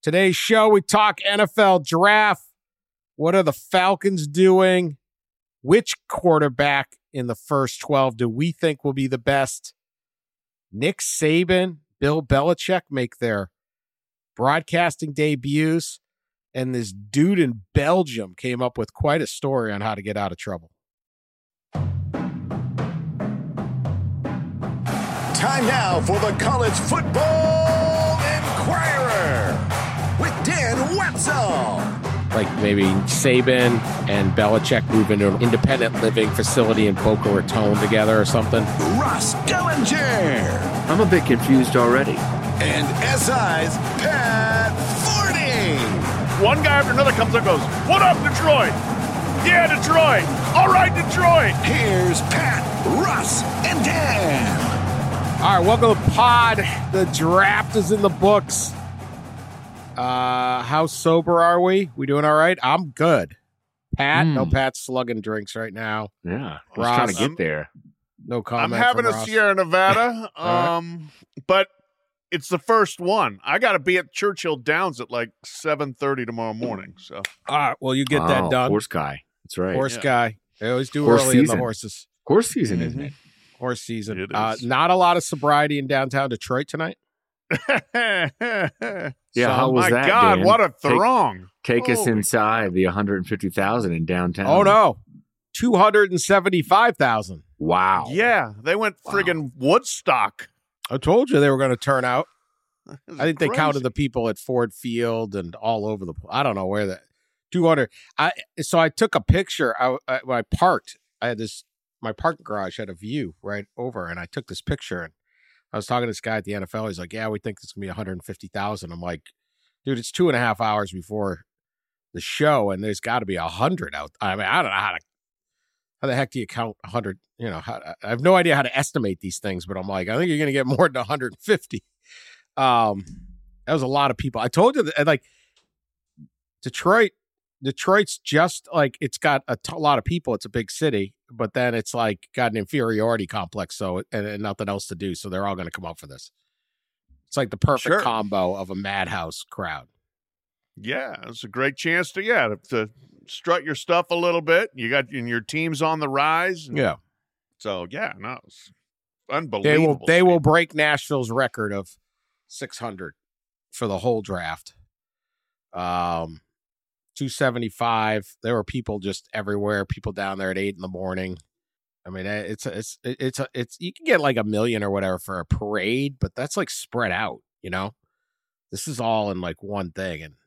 Today's show, we talk NFL draft. What are the Falcons doing? Which quarterback in the first 12 do we think will be the best? Nick Saban, Bill Belichick make their broadcasting debuts, and this dude in Belgium came up with quite a story on how to get out of trouble. Time now for the College Football Inquirer with Dan Wetzel. Like maybe Saban and Belichick move into an independent living facility in Boca Raton together or something. Ross Dellinger. I'm a bit confused already. And SI's Pat Fording. One guy after another comes up and goes, "What up, Detroit? Yeah, Detroit. All right, Detroit." Here's Pat, Russ, and Dan. All right, welcome to the pod. The draft is in the books. How sober are we? We doing all right? I'm good. Pat? No, Pat's slugging drinks right now. Yeah, I was Ross, trying to get there. No comment. I'm having from a Ross. Sierra Nevada, right. but it's the first one. I got to be at Churchill Downs at like 7:30 tomorrow morning. So, All right, well, you get that done. Horse guy. That's right. Horse Yeah. guy. They always do Horse early in season. the horses. Horse season, isn't it? Horse season. It is. Not a lot of sobriety in downtown Detroit tonight. Yeah, So, how was my that, God, Dan? what a throng! Take us Holy- inside the 150,000 in downtown. Oh, no. 275,000. Wow. Yeah, they went friggin' Woodstock. I told you they were going to turn out. It was I think they crazy. counted the people at Ford Field and all over the place. I don't know where that 200. So I took a picture. When I parked, I had my parking garage had a view right over, and I took this picture. And I was talking to this guy at the NFL. He's like, "Yeah, we think it's gonna be 150,000." I'm like, "Dude, it's 2.5 hours before the show, and there's got to be 100 out." I mean, I don't know how the heck do you count 100? You know, I have no idea how to estimate these things, but I'm like, I think you're gonna get more than 150. That was a lot of people. I told you that, like, Detroit's just like, it's got a lot of people. It's a big city, but then it's like got an inferiority complex. So, and nothing else to do. So they're all going to come out for this. It's like the perfect Sure. combo of a madhouse crowd. Yeah, it's a great chance to strut your stuff a little bit. You got your team's on the rise. Yeah. So yeah, no, it's unbelievable. They will break Nashville's record of 600 for the whole draft. 275. There were people just everywhere. People down there at 8 a.m. I mean, it's you can get like 1 million or whatever for a parade, but that's like spread out. You know, this is all in like one thing, and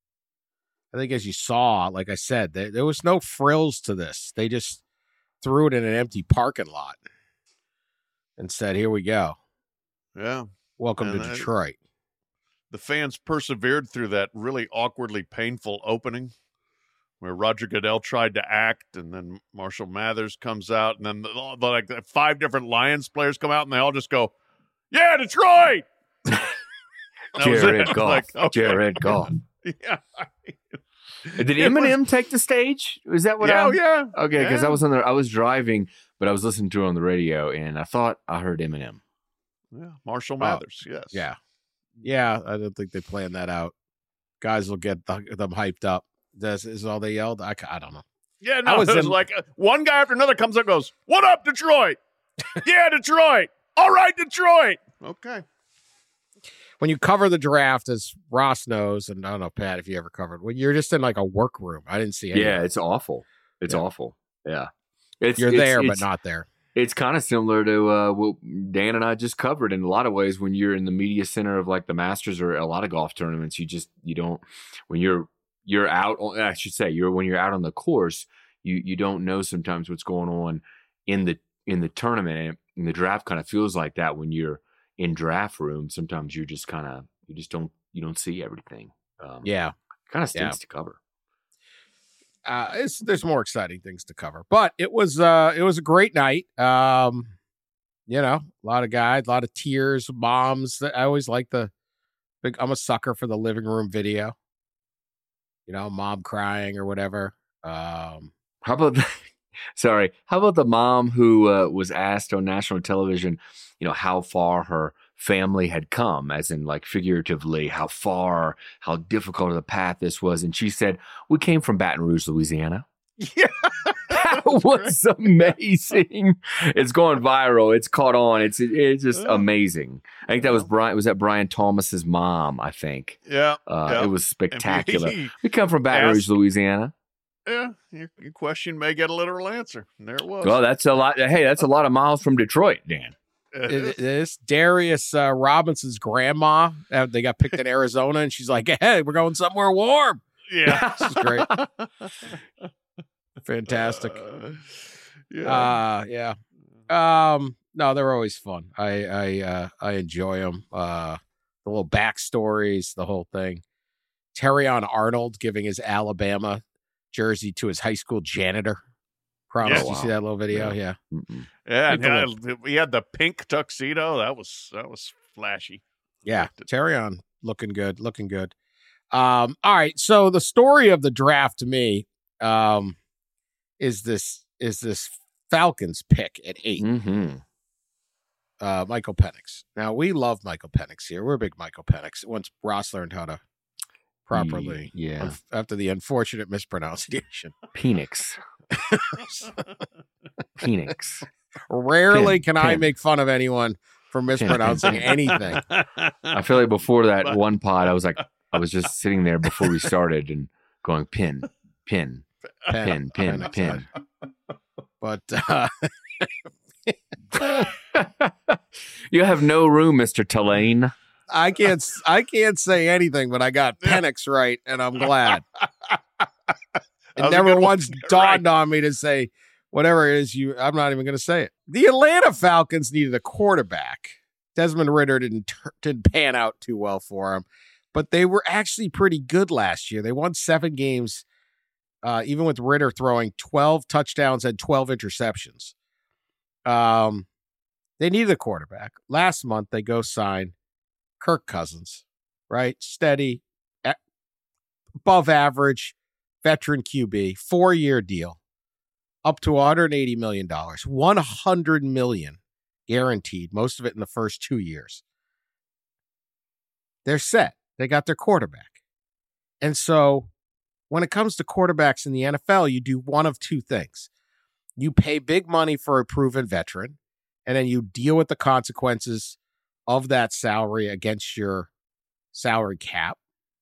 I think as you saw, like I said, there was no frills to this. They just threw it in an empty parking lot and said, "Here we go. Yeah. Welcome And to Detroit." The fans persevered through that really awkwardly painful opening where Roger Goodell tried to act, and then Marshall Mathers comes out, and then like 5 different Lions players come out, and they all just go, "Yeah, Detroit!" That was Jared it. Goff. Like, okay. Jared Goff. Yeah. Did It Eminem take the stage? Was that what? Yeah, yeah. Okay, because Yeah. I was driving, but I was listening to it on the radio, and I thought I heard Eminem. Yeah, Marshall Mathers, yes. Yeah. Yeah, I don't think they planned that out. Guys will get them hyped up. This is all they yelled. I don't know. Yeah, I no, was it was in- like one guy after another comes up and goes, "What up, Detroit? Yeah, Detroit. All right, Detroit." Okay. When you cover the draft, as Ross knows, and I don't know, Pat, if you ever covered, when you're just in like a workroom. I didn't see any. Yeah, it's awful. It's Yeah. awful. Yeah. You're there, but not there. It's kind of similar to what Dan and I just covered in a lot of ways. When you're in the media center of like the Masters or a lot of golf tournaments, you don't, when you're out, I should say, when you're out on the course, you don't know sometimes what's going on in the tournament, and the draft kind of feels like that when you're in draft room. Sometimes you don't see everything. Yeah. Kind of stinks Yeah. to cover. There's more exciting things to cover, but it was a great night. You know, a lot of guys, a lot of tears, moms. I always like I'm a sucker for the living room video. You know, mom crying or whatever. How about how about the mom who was asked on national television, how far her family had come, as in like figuratively, how far, how difficult of the path this was. And she said, we came from Baton Rouge, Louisiana. Yeah. That was amazing. It's going viral. It's caught on. It's just amazing. I think that was Brian. Was that Brian Thomas's mom? I think. Yeah. It was spectacular. He- We come from Baton Rouge, Louisiana. Yeah, your question may get a literal answer. And there it was. Well, that's a lot. Hey, that's a lot of miles from Detroit, Dan. This Darius Robinson's grandma, they got picked in Arizona, and she's like, "Hey, we're going somewhere warm." Yeah. This is great. Fantastic. Yeah. No, they're always fun. I enjoy them. The little backstories, the whole thing. Terrion Arnold giving his Alabama jersey to his high school janitor. Promise. Yeah. You see that little video? Yeah. Yeah, and People he had the pink tuxedo. That was flashy. Yeah. Terrion looking good. All right. So the story of the draft to me is this Falcons pick at 8. Mm-hmm. Michael Penix. Now we love Michael Penix here. We're big Michael Penix. Once Ross learned how to properly, after the unfortunate mispronunciation. Penix. Penix. Rarely can I Pin. make fun of anyone for mispronouncing anything. I feel like before that one pod, I was just sitting there before we started and going pin. But You have no room, Mr. Tulane. I can't say anything, but I got Penix right, and I'm glad. It never once dawned on me to say whatever it is I'm not even going to say it. The Atlanta Falcons needed a quarterback. Desmond Ridder didn't pan out too well for him, but they were actually pretty good last year. They won 7 games, even with Ridder throwing 12 touchdowns and 12 interceptions. They needed a quarterback. Last month, they go sign Kirk Cousins, right? Steady, above average, veteran QB, 4-year deal, up to $180 million, $100 million guaranteed, most of it in the first 2 years. They're set. They got their quarterback. And so when it comes to quarterbacks in the NFL, you do one of two things. You pay big money for a proven veteran, and then you deal with the consequences of that salary against your salary cap.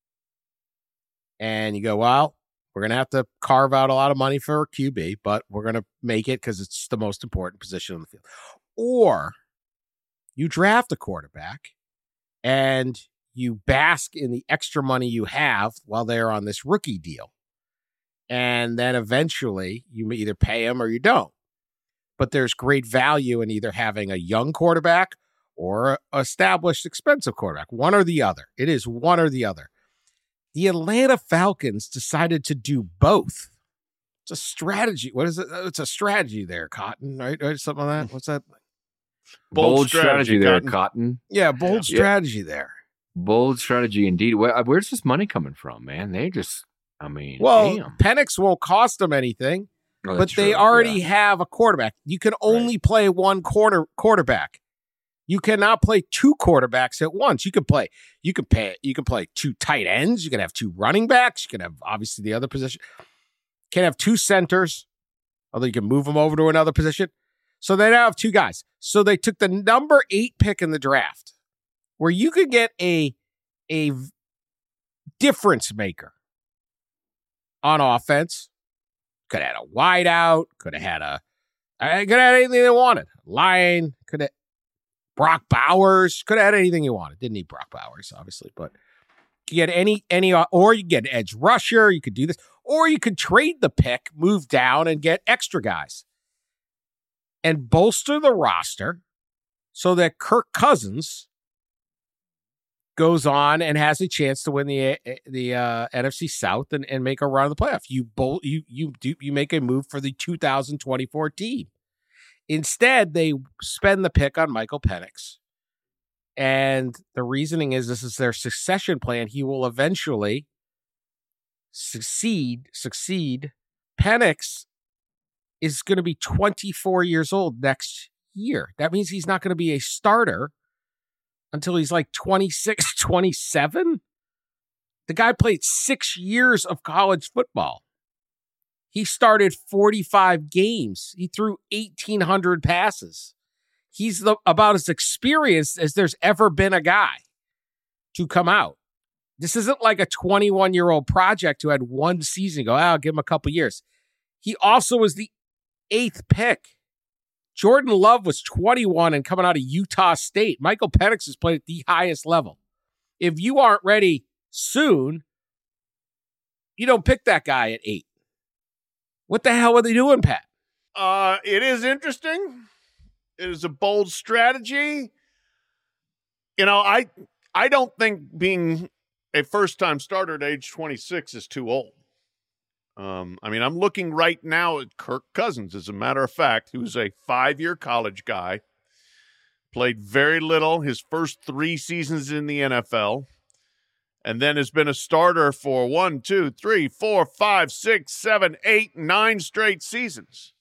And you go, well, we're going to have to carve out a lot of money for QB, but we're going to make it because it's the most important position on the field. Or you draft a quarterback and you bask in the extra money you have while they're on this rookie deal. And then eventually you either pay them or you don't. But there's great value in either having a young quarterback or an established expensive quarterback, one or the other. It is one or the other. The Atlanta Falcons decided to do both. It's a strategy. What is it? It's a strategy there, Cotton, right? Something like that. What's that? Bold strategy there, Cotton. Yeah, bold strategy there. Bold strategy indeed. Where's this money coming from, man? They just, damn. Penix won't cost them anything, but they already have a quarterback. You can only play one quarterback. You cannot play 2 quarterbacks at once. You can play 2 tight ends. You can have 2 running backs. You can have obviously the other position. You can have 2 centers, although you can move them over to another position. So they now have 2 guys. So they took the number 8 pick in the draft, where you could get a difference maker on offense. Could have had a wideout. Could have had anything they wanted. Line. Could have Brock Bowers. Could have had anything you wanted. Didn't need Brock Bowers, obviously, but you get any, or you get an edge rusher. You could do this, or you could trade the pick, move down, and get extra guys, and bolster the roster so that Kirk Cousins goes on and has a chance to win the NFC South and make a run of the playoff. You make a move for the 2024 team. Instead, they spend the pick on Michael Penix. And the reasoning is this is their succession plan. He will eventually succeed. Penix is going to be 24 years old next year. That means he's not going to be a starter until he's like 26, 27. The guy played 6 years of college football. He started 45 games. He threw 1,800 passes. He's about as experienced as there's ever been a guy to come out. This isn't like a 21-year-old project who had one season go, I'll give him a couple years. He also was the 8th pick. Jordan Love was 21 and coming out of Utah State. Michael Penix has played at the highest level. If you aren't ready soon, you don't pick that guy at 8. What the hell are they doing, Pat? It is interesting. It is a bold strategy. You know, I don't think being a first-time starter at age 26 is too old. I mean, I'm looking right now at Kirk Cousins, as a matter of fact, who's a 5-year college guy, played very little his first 3 seasons in the NFL, and then has been a starter for 1, 2, 3, 4, 5, 6, 7, 8, 9 straight seasons.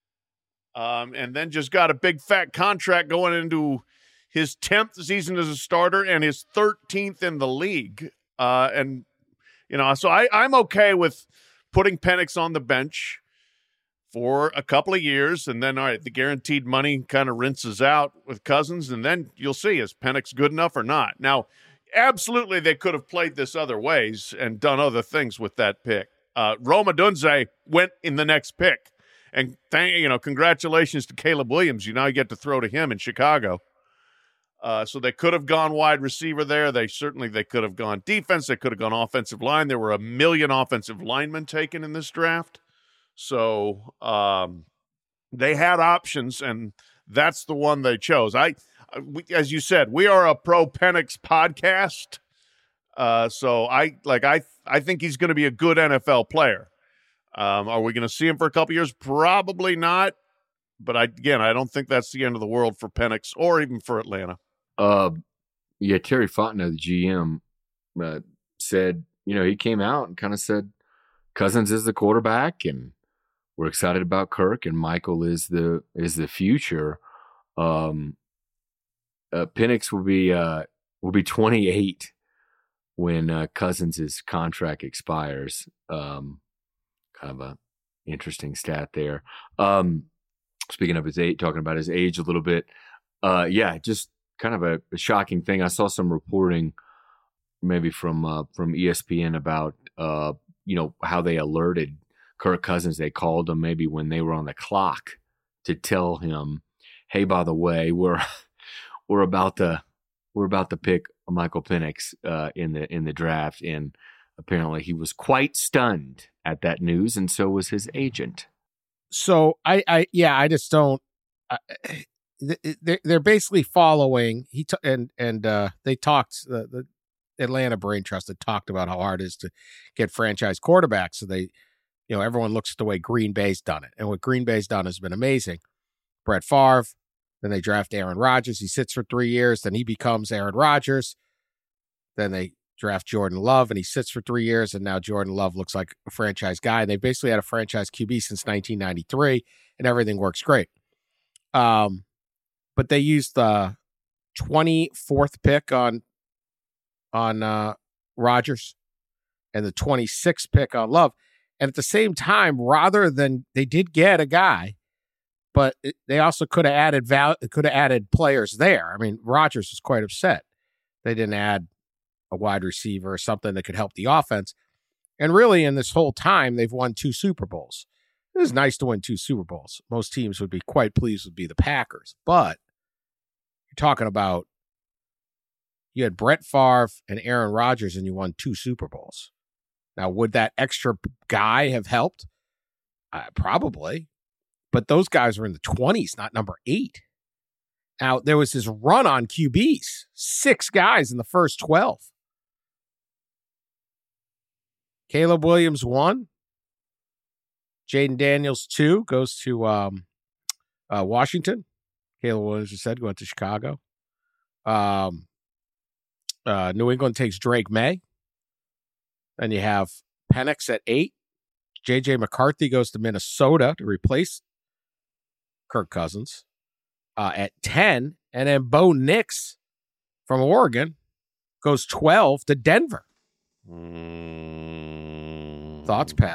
And then just got a big fat contract going into his 10th season as a starter and his 13th in the league. And, you know, so I'm okay with putting Penix on the bench for a couple of years, and then, all right, the guaranteed money kind of rinses out with Cousins, and then you'll see, is Penix good enough or not? Now, absolutely, they could have played this other ways and done other things with that pick. Rome Odunze went in the next pick, and congratulations to Caleb Williams. You now get to throw to him in Chicago. So they could have gone wide receiver there. They could have gone defense. They could have gone offensive line. There were 1 million offensive linemen taken in this draft. So they had options, and that's the one they chose. As you said, we are a pro Penix podcast. So I think he's going to be a good NFL player. Are we going to see him for a couple years? Probably not. But I don't think that's the end of the world for Penix or even for Atlanta. Terry Fontenot, the GM, said, he came out and kind of said Cousins is the quarterback, and we're excited about Kirk, and Michael is the future. Penix will be 28 when Cousins' contract expires. Kind of a interesting stat there. Speaking of his age, talking about his age a little bit, just kind of a shocking thing. I saw some reporting, maybe from ESPN, about how they alerted Kirk Cousins. They called him maybe when they were on the clock to tell him, "Hey, by the way, we're about to pick Michael Penix in the draft," and apparently he was quite stunned at that news, and so was his agent. So I just don't. They're basically following. They talked. The Atlanta Brain Trust had talked about how hard it is to get franchise quarterbacks. So they, everyone looks at the way Green Bay's done it, and what Green Bay's done has been amazing. Brett Favre. Then they draft Aaron Rodgers. He sits for 3 years. Then he becomes Aaron Rodgers. Then they draft Jordan Love, and he sits for 3 years, and now Jordan Love looks like a franchise guy. And they basically had a franchise QB since 1993, and everything works great. But they used the 24th pick on Rodgers and the 26th pick on Love. And at the same time, they did get a guy, but they also could have added players there. I mean, Rodgers was quite upset they didn't add a wide receiver or something that could help the offense. And really, in this whole time, they've won 2 Super Bowls. It was nice to win 2 Super Bowls. Most teams would be quite pleased would be the Packers. But you're talking about, you had Brett Favre and Aaron Rodgers, and you won 2 Super Bowls. Now, would that extra guy have helped? Probably. But those guys were in the 20s, not number 8. Now, there was this run on QBs. 6 guys in the first 12. Caleb Williams 1. Jaden Daniels 2 goes to Washington. Caleb Williams, you said, going to Chicago. New England takes Drake May. Then you have Penix at 8. J.J. McCarthy goes to Minnesota to replace Kirk Cousins at 10. And then Bo Nix from Oregon goes 12 to Denver. Thoughts, Pat?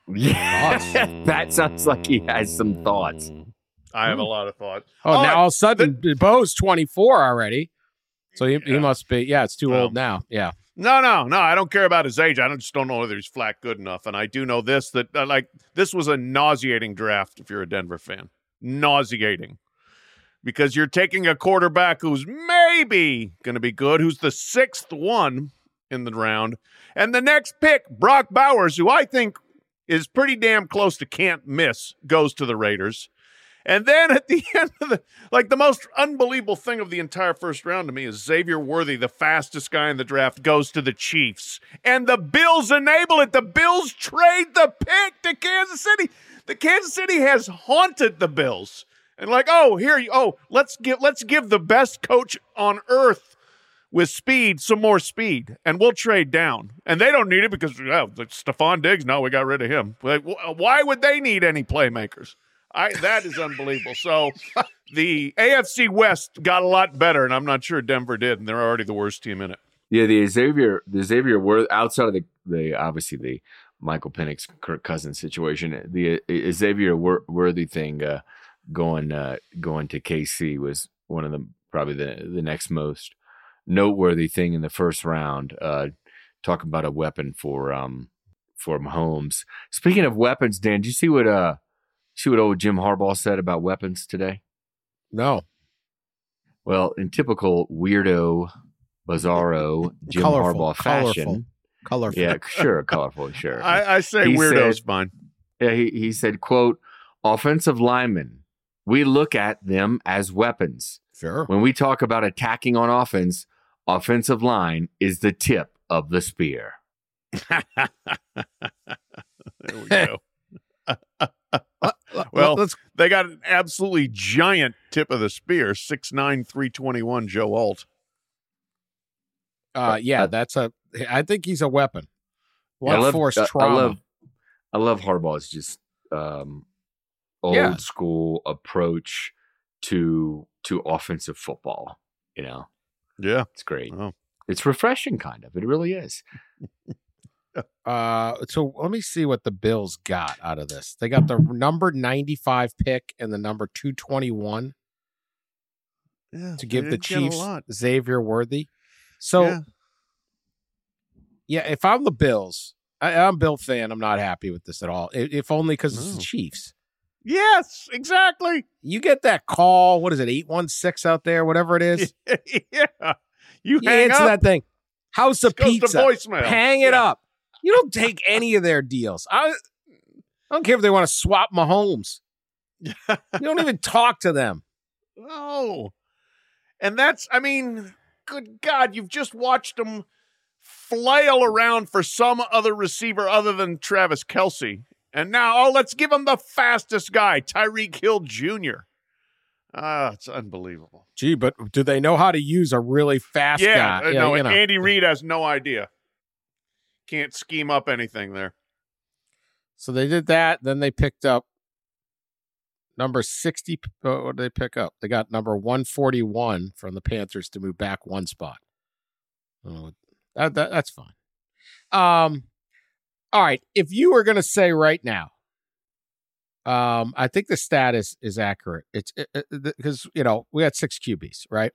Yeah, that sounds like he has some thoughts. I have a lot of thoughts. Oh, now all of a sudden, Bo's 24 already. So he must be, it's too old now. Yeah. No. I don't care about his age. I just don't know whether he's flat good enough. And I do know this, that this was a nauseating draft if you're a Denver fan. Nauseating. Because you're taking a quarterback who's maybe going to be good, who's the 6th one in the round. And the next pick, Brock Bowers, who I think is pretty damn close to can't miss, goes to the Raiders. And then at the end of the most unbelievable thing of the entire first round to me is Xavier Worthy, the fastest guy in the draft, goes to the Chiefs. And the Bills enable it. The Bills trade the pick to Kansas City. The Kansas City has haunted the Bills. And let's give the best coach on earth with speed some more speed, and we'll trade down. And they don't need it because Stephon Diggs, no, we got rid of him. Why would they need any playmakers? That is unbelievable. So the AFC West got a lot better, and I'm not sure Denver did, and they're already the worst team in it. Yeah, the Xavier Worthy, outside of the obviously the Michael Penix, Kirk Cousins situation, the Xavier Worthy thing going to KC was one of the probably the next most noteworthy thing in the first round. Talk about a weapon for Mahomes. Speaking of weapons, Dan, did you see what old Jim Harbaugh said about weapons today? No. Well, in typical weirdo, bizarro Jim Harbaugh fashion. Colorful. Yeah, sure, colorful, sure. I say weirdo's fine. Yeah, he said, quote, offensive linemen, we look at them as weapons. Sure. When we talk about attacking on offense, offensive line is the tip of the spear. There we go. Well, they got an absolutely giant tip of the spear, 6'9", 321, Joe Alt. I think he's a weapon. Force trauma. I love Harbaugh's just old school approach to offensive football. Yeah, it's great. Oh. It's refreshing, kind of. It really is. So let me see what the Bills got out of this. They got the number 95 pick and the number 221 to give the Chiefs Xavier Worthy. So, if I'm the Bills, I'm a Bill fan. I'm not happy with this at all. If only because it's the Chiefs. Yes, exactly. You get that call. What is it? 816 out there, whatever it is. Yeah. You answer up. that thing. House of Pizza. Voicemail. Hang it up. You don't take any of their deals. I don't care if they want to swap Mahomes. You don't even talk to them. No. And good God, you've just watched them flail around for some other receiver other than Travis Kelce. And now, let's give him the fastest guy, Tyreek Hill Jr. It's unbelievable. Gee, but do they know how to use a really fast guy? No, Andy Reid has no idea. Can't scheme up anything there. So they did that. Then they picked up number 60. What did they pick up? They got number 141 from the Panthers to move back one spot. That's fine. All right. If you were going to say right now, I think the stat is accurate. It's because, we got 6 QBs, right?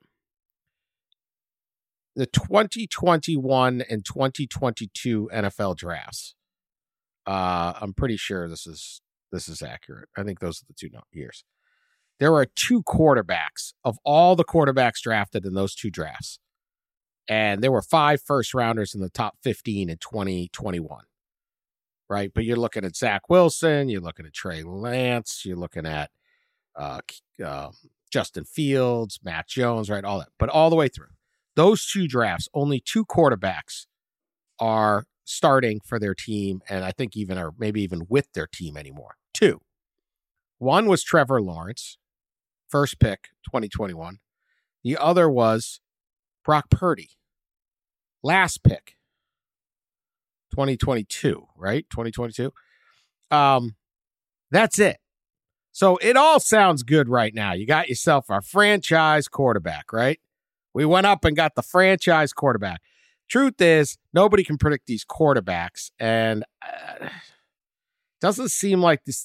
The 2021 and 2022 NFL drafts. I'm pretty sure this is accurate. I think those are the 2 years. There are 2 quarterbacks of all the quarterbacks drafted in those 2 drafts. And there were 5 first rounders in the top 15 in 2021. Right? But you're looking at Zach Wilson, you're looking at Trey Lance, you're looking at Justin Fields, Matt Jones, right? All that. But all the way through. Those 2 drafts, only 2 quarterbacks are starting for their team, and I think maybe even with their team anymore. 2. One was Trevor Lawrence, first pick, 2021. The other was Brock Purdy, last pick, 2022, right? 2022. That's it. So it all sounds good right now. You got yourself a franchise quarterback, right? We went up and got the franchise quarterback. Truth is, nobody can predict these quarterbacks, and doesn't seem like this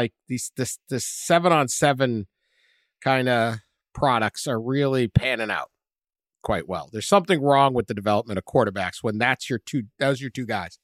7-on-7 kind of products are really panning out quite well. There's something wrong with the development of quarterbacks when those your two guys.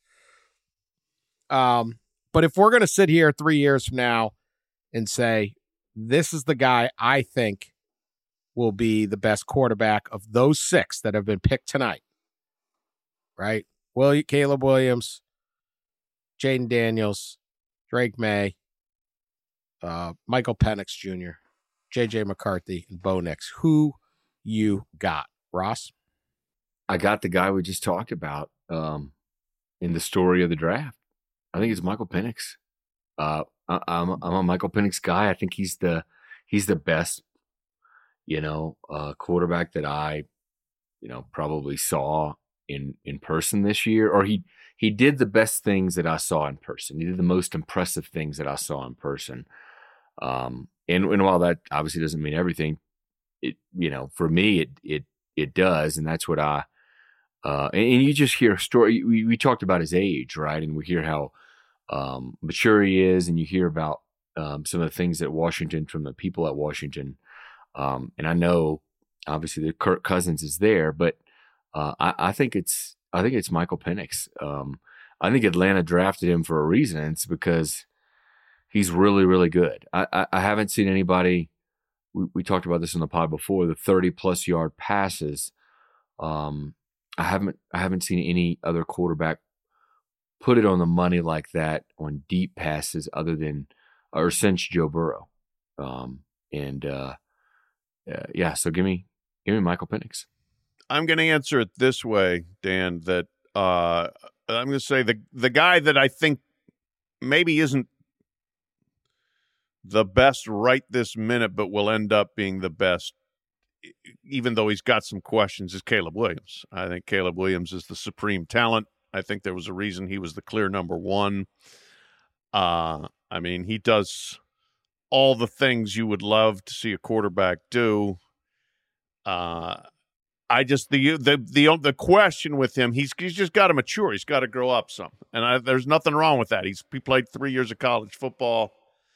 But if we're going to sit here 3 years from now and say, this is the guy I think will be the best quarterback of those 6 that have been picked tonight, right? Caleb Williams, Jaden Daniels, Drake May, Michael Penix Jr., J.J. McCarthy, and Bo Nix. Who you got, Ross? I got the guy we just talked about in the story of the draft. I think it's Michael Penix. I'm a Michael Penix guy. I think he's the best, quarterback that I, probably saw in person this year, or he did the best things that I saw in person. He did the most impressive things that I saw in person. And while that obviously doesn't mean everything, for me, it does. And that's what and you just hear a story. We talked about his age, right? And we hear how mature he is, and you hear about some of the things at Washington from the people at Washington. And I know obviously that Kirk Cousins is there, but I think it's Michael Penix. I think Atlanta drafted him for a reason. It's because he's really, really good. I haven't seen anybody. We talked about this in the pod before. The 30+ yard passes. I haven't seen any other quarterback put it on the money like that on deep passes since Joe Burrow. So give me Michael Penix. I'm going to answer it this way, Dan, that I'm going to say the guy that I think maybe isn't the best right this minute, but will end up being the best, even though he's got some questions, is Caleb Williams. I think Caleb Williams is the supreme talent. I think there was a reason he was the clear number 1. He does all the things you would love to see a quarterback do. The question with him, he's just got to mature. He's got to grow up some, and there's nothing wrong with that. He played 3 years of college football.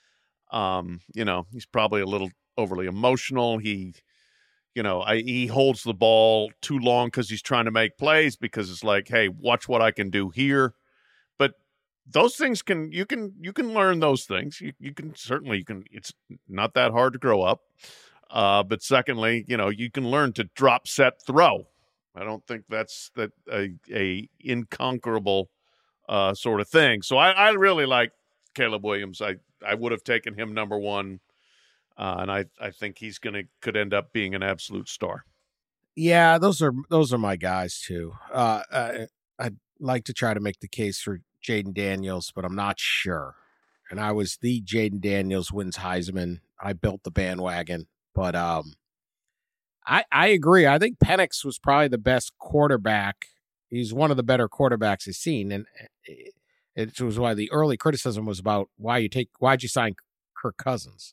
He's probably a little overly emotional. He holds the ball too long because he's trying to make plays, because it's like, hey, watch what I can do here. But those things you can learn those things. You can it's not that hard to grow up. But secondly, you can learn to drop, set, throw. I don't think that's a inconquerable sort of thing. So I really like Caleb Williams. I would have taken him number 1. And I think could end up being an absolute star. Yeah, those are my guys too. I'd like to try to make the case for Jaden Daniels, but I'm not sure. And I was the Jaden Daniels wins Heisman. I built the bandwagon, but I agree. I think Penix was probably the best quarterback. He's one of the better quarterbacks I've seen, and it was why the early criticism was about why'd you sign Kirk Cousins.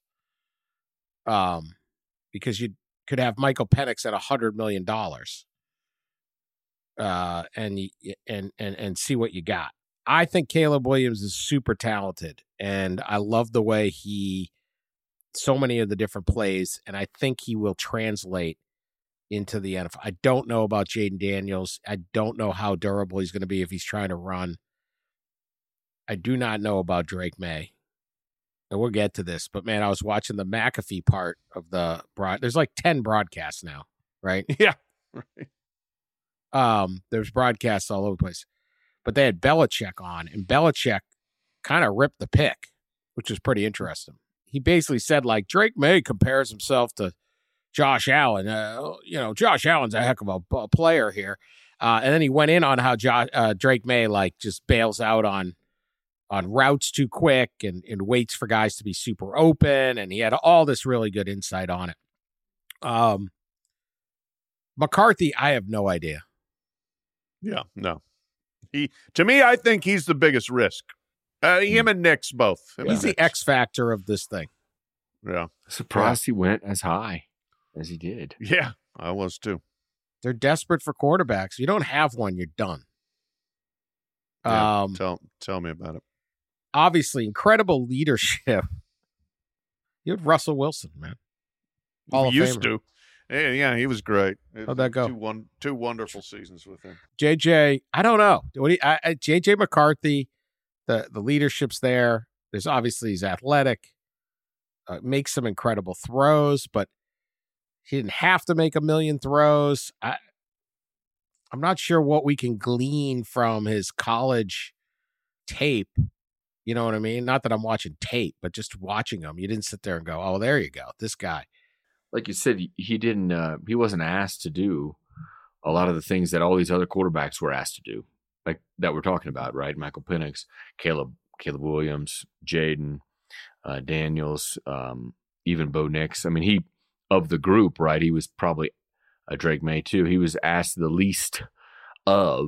Because you could have Michael Penix at $100 million, and see what you got. I think Caleb Williams is super talented, and I love the way so many of the different plays, and I think he will translate into the NFL. I don't know about Jaden Daniels. I don't know how durable he's going to be if he's trying to run. I do not know about Drake May. And we'll get to this, but man, I was watching the McAfee part of the there's like 10 broadcasts now, right? Yeah. There's broadcasts all over the place, but they had Belichick on, and Belichick kind of ripped the pick, which was pretty interesting. He basically said, like, Drake May compares himself to Josh Allen. Josh Allen's a heck of a player here. And then he went in on how Drake May just bails out on routes too quick and waits for guys to be super open. And he had all this really good insight on it. McCarthy, I have no idea. Yeah, no. To me, I think he's the biggest risk. Him and Nix both. He's the X factor of this thing. Yeah. Surprised he went as high as he did. Yeah, I was too. They're desperate for quarterbacks. If you don't have one, you're done. Yeah, tell me about it. Obviously, incredible leadership. You have Russell Wilson, man. Hall of Used Famer. to. Yeah, he was great. How'd that go? Two wonderful seasons with him. JJ, I don't know. JJ McCarthy, the leadership's there. There's obviously he's athletic, makes some incredible throws, but he didn't have to make a million throws. I'm not sure what we can glean from his college tape. You know what I mean? Not that I'm watching tape, but just watching him. You didn't sit there and go, "Oh, there you go, this guy." Like you said, he wasn't asked to do a lot of the things that all these other quarterbacks were asked to do, like that we're talking about, right? Michael Penix, Caleb Williams, Jaden Daniels, even Bo Nix. I mean, he of the group, right? He was probably Drake May too. He was asked the least of.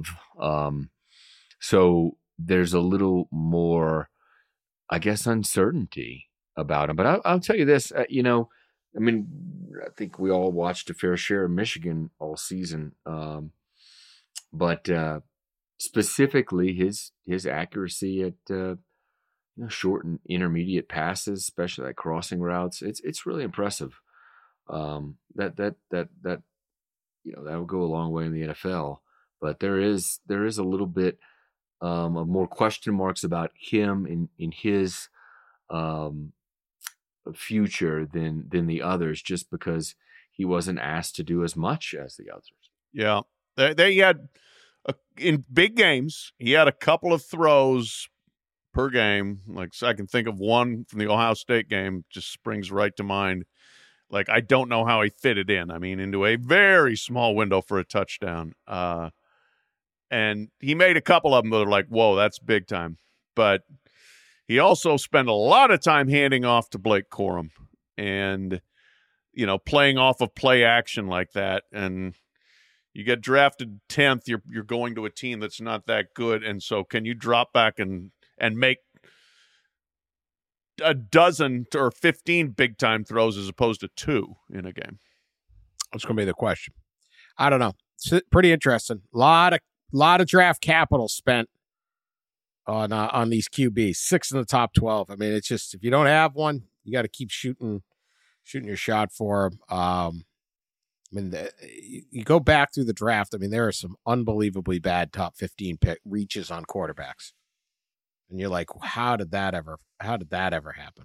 So there's a little more, I guess, uncertainty about him. But I'll tell you this, I mean, I think we all watched a fair share of Michigan all season, but specifically his accuracy at short and intermediate passes, especially like crossing routes, it's really impressive. That will go a long way in the NFL. But there is a little bit of more question marks about him in his future than the others, just because he wasn't asked to do as much as the others. Yeah, they had in big games. He had a couple of throws per game. Like, so I can think of one from the Ohio State game, just springs right to mind. Like, I don't know how he fit it in. I mean, into a very small window for a touchdown. And he made a couple of them that are like, whoa, that's big time. But he also spent a lot of time handing off to Blake Corum and, playing off of play action like that. And you get drafted 10th, you're going to a team that's not that good. And so can you drop back and make a dozen or 15 big time throws as opposed to 2 in a game? That's going to be the question. I don't know. It's pretty interesting. A lot of draft capital spent on these QBs, 6 in the top 12. I mean, it's just, if you don't have one, you got to keep shooting your shot for them. I mean, you go back through the draft. I mean, there are some unbelievably bad top 15 pick reaches on quarterbacks, and you're like, how did that ever happen?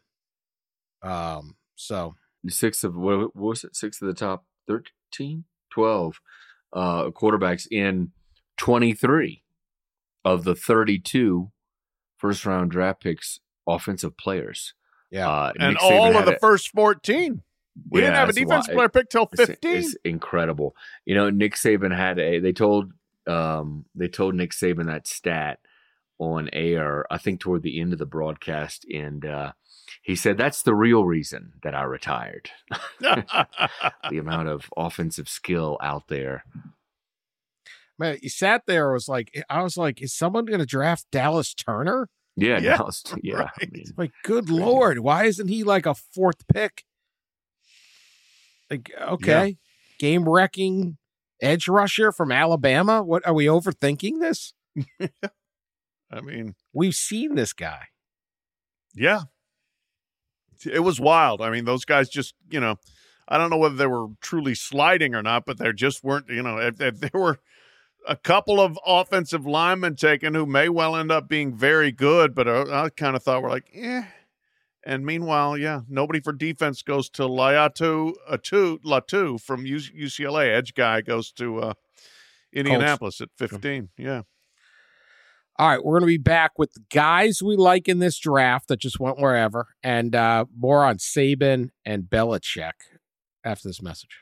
So 6 of what was it? 6 of the top 13, 12 quarterbacks in 23 of the 32 first round draft picks, offensive players. Yeah. And all of the first 14. We didn't have a defensive player pick till 15. It's incredible. Nick Saban they told Nick Saban that stat on air, I think toward the end of the broadcast. And he said, that's the real reason that I retired. The amount of offensive skill out there. Man, you sat there. I was like, is someone going to draft Dallas Turner? Yeah. Right. I mean, like, good Lord, why isn't he like a 4th pick? Like, okay, game wrecking edge rusher from Alabama. What are we overthinking this? I mean, we've seen this guy. Yeah, it was wild. I mean, those guys just, I don't know whether they were truly sliding or not, but they just weren't. There were a couple of offensive linemen taken who may well end up being very good, but I kind of thought we're like, eh. And meanwhile, nobody for defense goes to Latu from UCLA. Edge guy goes to Indianapolis at 15. Yeah. All right, we're going to be back with the guys we like in this draft that just went wherever, and more on Saban and Belichick after this message.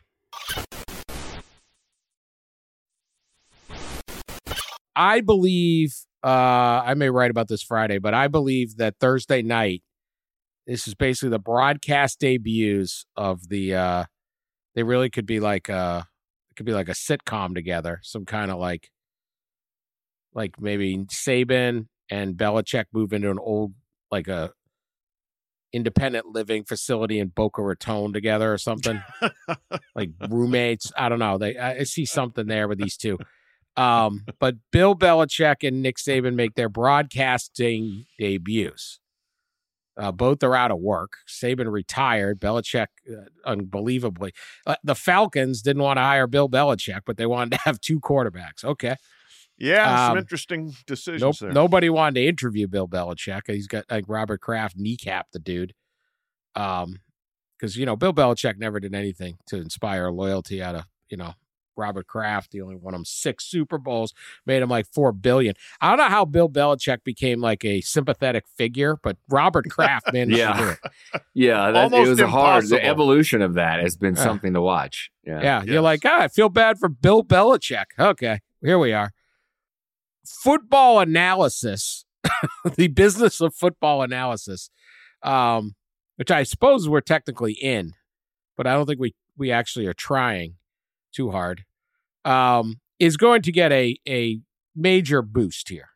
I believe, I may write about this Friday, but I believe that Thursday night, this is basically the broadcast debuts of the, they really could be like a sitcom together, some kind of like maybe Saban and Belichick move into an old, like a independent living facility in Boca Raton together or something, like roommates. I don't know. I see something there with these two. But Bill Belichick and Nick Saban make their broadcasting debuts. Both are out of work. Saban retired. Belichick, unbelievably. The Falcons didn't want to hire Bill Belichick, but they wanted to have two quarterbacks. Okay. Yeah, some interesting decisions there. Nobody wanted to interview Bill Belichick. He's got like Robert Kraft kneecapped the dude. Because, Bill Belichick never did anything to inspire loyalty out of, Robert Kraft. He only won him 6 Super Bowls, made him like $4 billion. I don't know how Bill Belichick became like a sympathetic figure, but Robert Kraft managed to do it. Yeah, Almost it was impossible. The evolution of that has been something to watch. Yeah, Yes. You're like, I feel bad for Bill Belichick. Okay, here we are. Football analysis, the business of football analysis, which I suppose we're technically in, but I don't think we actually are trying too hard, is going to get a major boost here.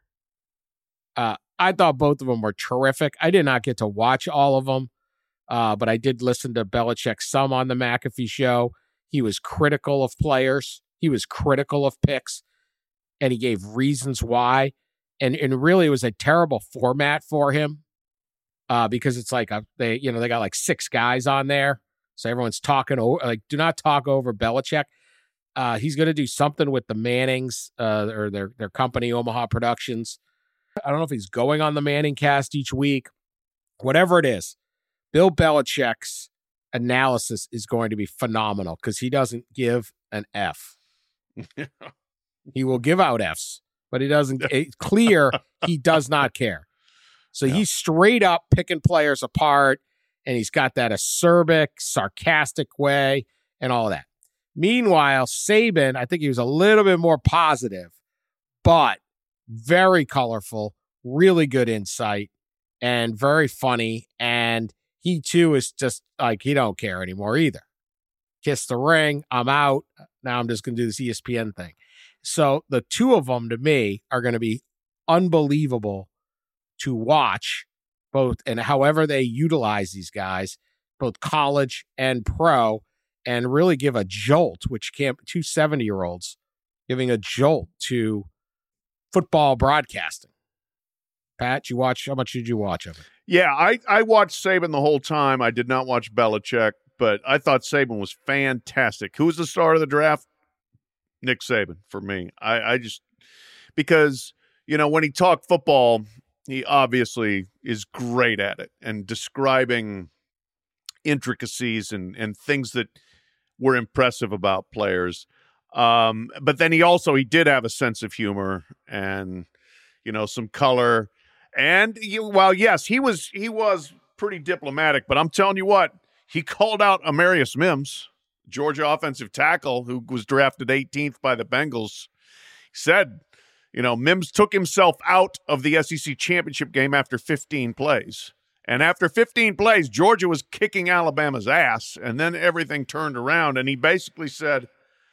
I thought both of them were terrific. I did not get to watch all of them, but I did listen to Belichick some on the McAfee show. He was critical of players. He was critical of picks, and he gave reasons why. And really, it was a terrible format for him because it's like they got like 6 guys on there, so everyone's talking over. Like, do not talk over Belichick. He's going to do something with the Mannings or their company, Omaha Productions. I don't know if he's going on the Manning cast each week. Whatever it is, Bill Belichick's analysis is going to be phenomenal because he doesn't give an F. He will give out Fs, but he doesn't. It's clear he does not care. So he's straight up picking players apart, and he's got that acerbic, sarcastic way and all that. Meanwhile, Saban, I think he was a little bit more positive, but very colorful, really good insight, and very funny. And he, too, is just like, he don't care anymore either. Kiss the ring. I'm out. Now I'm just going to do this ESPN thing. So the two of them, to me, are going to be unbelievable to watch, both and however they utilize these guys, both college and pro, and really give a jolt, which can't, 2 70-year-olds giving a jolt to football broadcasting. Pat, how much did you watch of it? Yeah, I watched Saban the whole time. I did not watch Belichick, but I thought Saban was fantastic. Who was the star of the draft? Nick Saban for me. I just, because, when he talked football, he obviously is great at it and describing intricacies and things that were impressive about players. But then he did have a sense of humor and, some color. And yes, he was pretty diplomatic, but I'm telling you what, he called out Amarius Mims, Georgia offensive tackle, who was drafted 18th by the Bengals. He said, Mims took himself out of the SEC championship game after 15 plays. And after 15 plays, Georgia was kicking Alabama's ass, and then everything turned around, and he basically said,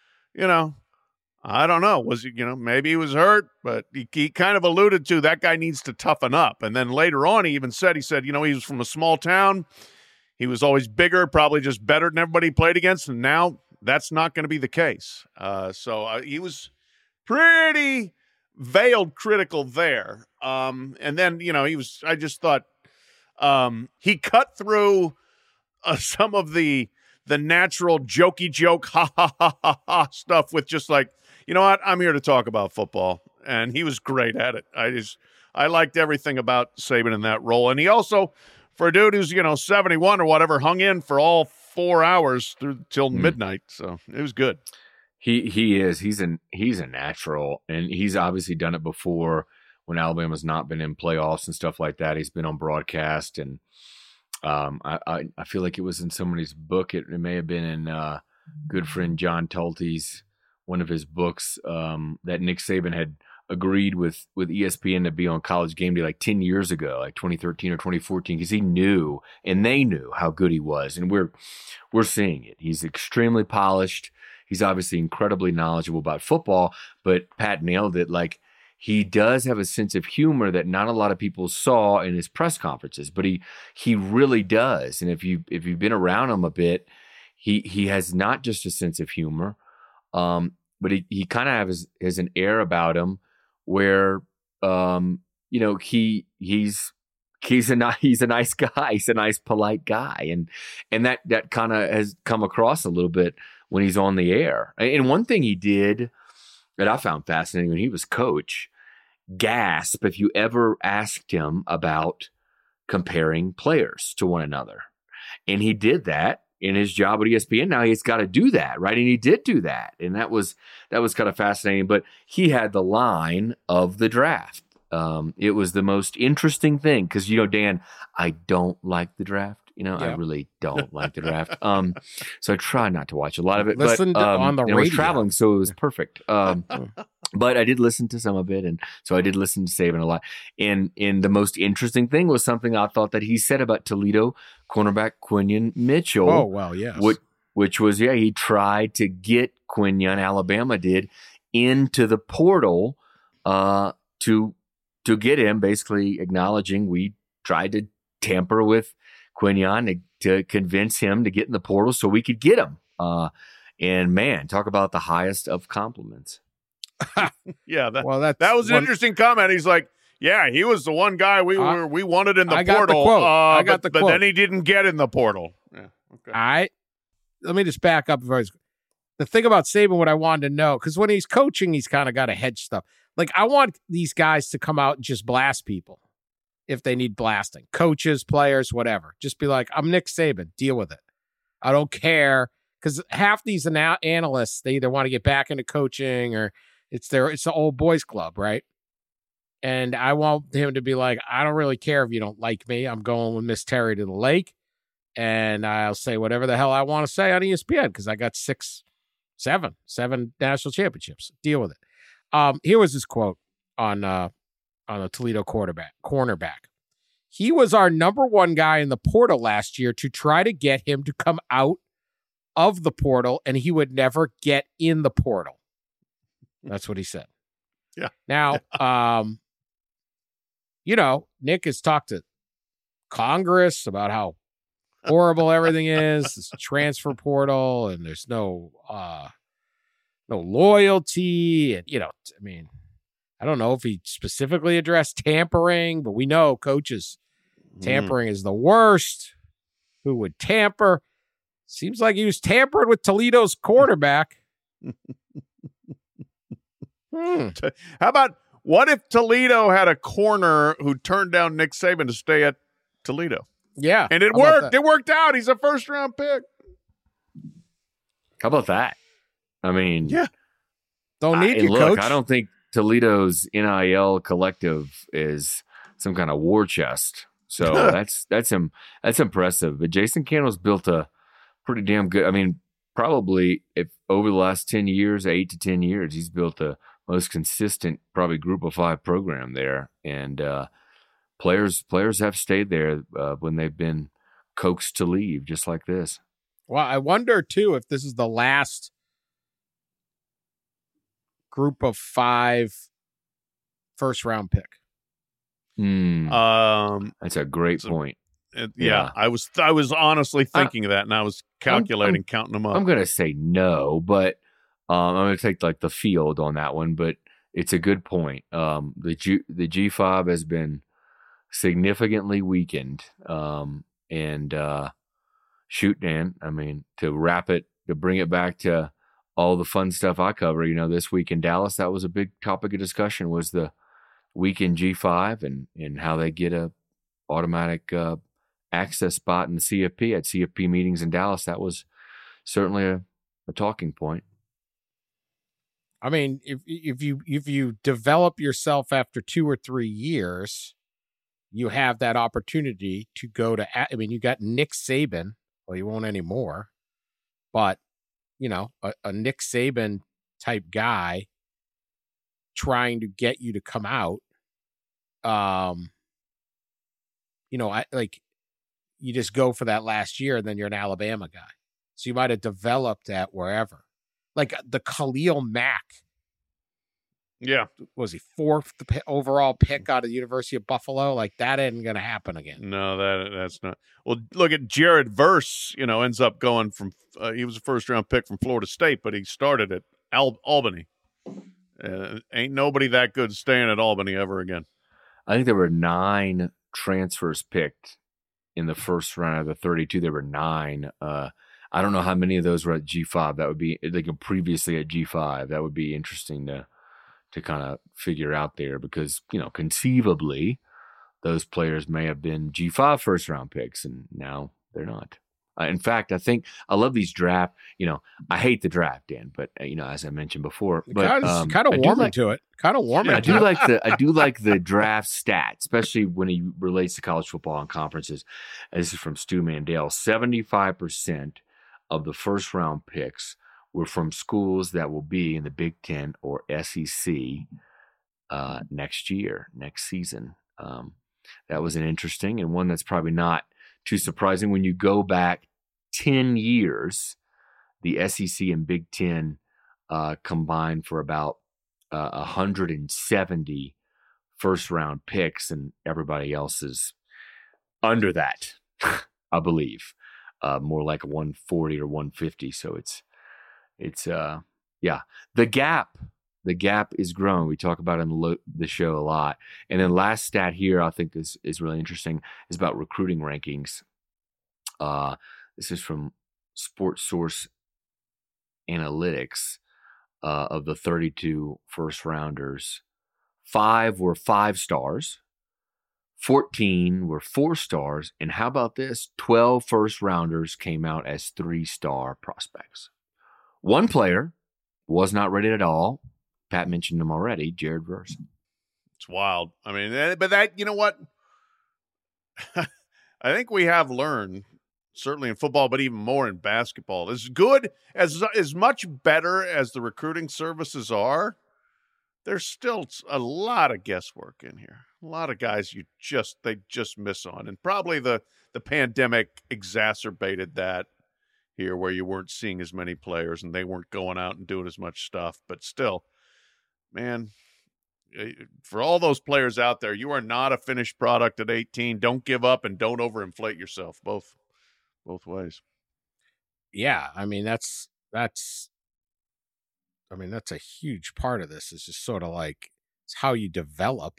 I don't know. Was he, maybe he was hurt, but he kind of alluded to that guy needs to toughen up. And then later on, he said, he was from a small town. He was always bigger, probably just better than everybody he played against, and now that's not going to be the case. So he was pretty veiled critical there. And then, I just thought he cut through some of the natural jokey joke, ha stuff with just like, you know what, I'm here to talk about football. And he was great at it. I liked everything about Saban in that role. And he also, for a dude who's, 71 or whatever, hung in for all 4 hours till midnight. So it was good. He is. He's a natural, and he's obviously done it before when Alabama's not been in playoffs and stuff like that. He's been on broadcast, and I feel like it was in somebody's book. It may have been in good friend John Tulte's, one of his books, that Nick Saban had agreed with ESPN to be on College Game Day like 10 years ago, like 2013 or 2014, because he knew and they knew how good he was, and we're seeing it. He's extremely polished. He's obviously incredibly knowledgeable about football, but Pat nailed it. Like, he does have a sense of humor that not a lot of people saw in his press conferences, but he really does. And if you've been around him a bit, he has not just a sense of humor, but he kind of has an air about him where he's a nice guy. He's a nice, polite guy, and that kind of has come across a little bit when he's on the air. And one thing he did that I found fascinating when he was coach, gasp if you ever asked him about comparing players to one another. And he did that in his job at ESPN. Now he's got to do that, right? And he did do that. And that was kind of fascinating. But he had the line of the draft. It was the most interesting thing because, Dan, I don't like the draft. I really don't like the draft. So I try not to watch a lot of it. Listen on the radio. I was traveling, so it was perfect. But I did listen to some of it, and so I did listen to Saban a lot. And the most interesting thing was something I thought that he said about Toledo cornerback Quinyon Mitchell. Oh, well, yes. Which was, he tried to get Quinyon, Alabama did, into the portal to get him, basically acknowledging we tried to tamper with Quinyon to convince him to get in the portal so we could get him. And man, talk about the highest of compliments. Yeah, that was an interesting comment. He's like, yeah, he was the one guy we wanted in the portal. Got the quote. I got the quote. But then he didn't get in the portal. Yeah. Okay. Let me just back up. The thing about Saban, what I wanted to know, because when he's coaching, he's kind of got to hedge stuff. Like, I want these guys to come out and just blast people if they need blasting. Coaches, players, whatever. Just be like, I'm Nick Saban. Deal with it. I don't care. Because half these analysts, they either want to get back into coaching or it's the old boys club, right? And I want him to be like, I don't really care if you don't like me. I'm going with Miss Terry to the lake. And I'll say whatever the hell I want to say on ESPN because I got seven national championships. Deal with it. Here was his quote on the Toledo cornerback. He was our number one guy in the portal last year to try to get him to come out of the portal, and he would never get in the portal. That's what he said. Yeah. Now, Nick has talked to Congress about how horrible everything is, this transfer portal, and there's no loyalty. And, I don't know if he specifically addressed tampering, but we know coaches tampering is the worst. Who would tamper? Seems like he was tampering with Toledo's quarterback. How about what if Toledo had a corner who turned down Nick Saban to stay at Toledo? Yeah. And it worked. It worked out. He's a first-round pick. How about that? I mean, yeah. Don't need you, look, coach. I don't think Toledo's NIL collective is some kind of war chest. So that's impressive. But Jason Candle's built a pretty damn good. Probably if over the last 10 years, 8 to 10 years, he's built the most consistent, probably group of 5 program there. And players have stayed there when they've been coaxed to leave, just like this. Well, I wonder too if this is the last group of 5 first-round pick. That's a great point. Yeah, I was honestly thinking of that, and I was calculating, counting them up. I'm going to say no, but I'm going to take like the field on that one. But it's a good point. The G5 has been significantly weakened, and shoot, Dan. To wrap it, to bring it back to all the fun stuff I cover. This week in Dallas, that was a big topic of discussion. Was the weekend G5 and how they get a automatic access spot in the CFP at CFP meetings in Dallas. That was certainly a talking point. If you develop yourself after 2 or 3 years, you have that opportunity to go to. You got Nick Saban. Well, you won't anymore, but a Nick Saban type guy trying to get you to come out. You just go for that last year and then you're an Alabama guy. So you might have developed that wherever. Like the Khalil Mack Yeah. Was he fourth overall pick out of the University of Buffalo? Like, that ain't going to happen again. No, that's not. Well, look at Jared Verse, ends up going from he was a first-round pick from Florida State, but he started at Albany. Ain't nobody that good staying at Albany ever again. I think there were 9 transfers picked in the first round of the 32. There were 9. I don't know how many of those were at G5. That would be like previously at G5. That would be interesting to kind of figure out there, because, conceivably those players may have been G5 first round picks and now they're not. In fact, I think I love these draft. I hate the draft, Dan, but as I mentioned before, but kind of warming to it. Kind of warming. I do like the draft stat, especially when he relates to college football and conferences. This is from Stu Mandel. 75% of the first round picks were from schools that will be in the Big Ten or SEC next season. That was an interesting and one that's probably not too surprising. When you go back 10 years, the SEC and Big Ten combined for about 170 first-round picks, and everybody else is under that, I believe, more like 140 or 150. So it's the gap is growing. We talk about it in the show a lot. And then last stat here I think is really interesting is about recruiting rankings. This is from Sports Source Analytics. Of the 32 first rounders, 5 were 5 stars, 14 were 4 stars, and how about this? 12 first rounders came out as 3-star prospects. One player was not rated at all. Pat mentioned him already, Jared Verse. It's wild. I mean, but that, you know what? I think we have learned, certainly in football, but even more in basketball, as good, as much better as the recruiting services are, there's still a lot of guesswork in here. A lot of guys they just miss on. And probably the pandemic exacerbated that here, where you weren't seeing as many players and they weren't going out and doing as much stuff. But still, man, for all those players out there, you are not a finished product at 18. Don't give up and don't overinflate yourself. Both ways. Yeah, I mean that's a huge part of this. It's just sort of like it's how you develop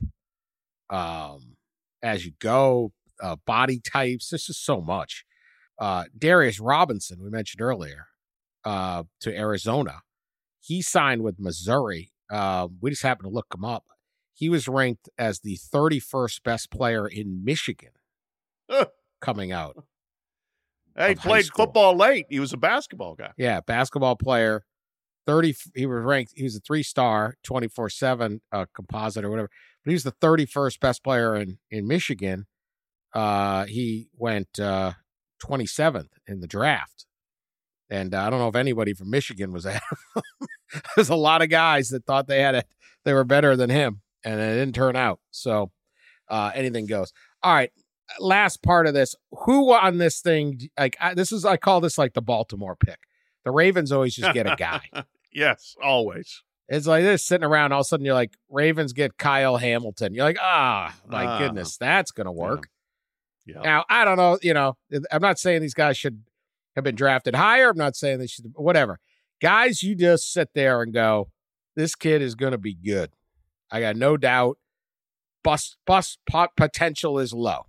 as you go, body types. This is so much. Darius Robinson, we mentioned earlier, to Arizona. He signed with Missouri. We just happened to look him up. He was ranked as the 31st best player in Michigan coming out. Hey, he played football late. He was a basketball guy. Yeah, basketball player. He was ranked, he was a 3-star, 24/7 composite or whatever. But he was the 31st best player in Michigan. He went 27th in the draft. And I don't know if anybody from Michigan was at him. There's a lot of guys that thought they were better than him, and it didn't turn out. So anything goes. All right. Last part of this, who on this thing, I call this like the Baltimore pick. The Ravens always just get a guy. Yes, always. It's like they're sitting around, all of a sudden you're like, Ravens get Kyle Hamilton. You're like, my goodness, that's going to work. Yeah. Now, I don't know, I'm not saying these guys should have been drafted higher. I'm not saying they should, whatever. Guys, you just sit there and go, this kid is going to be good. I got no doubt. Bust potential is low.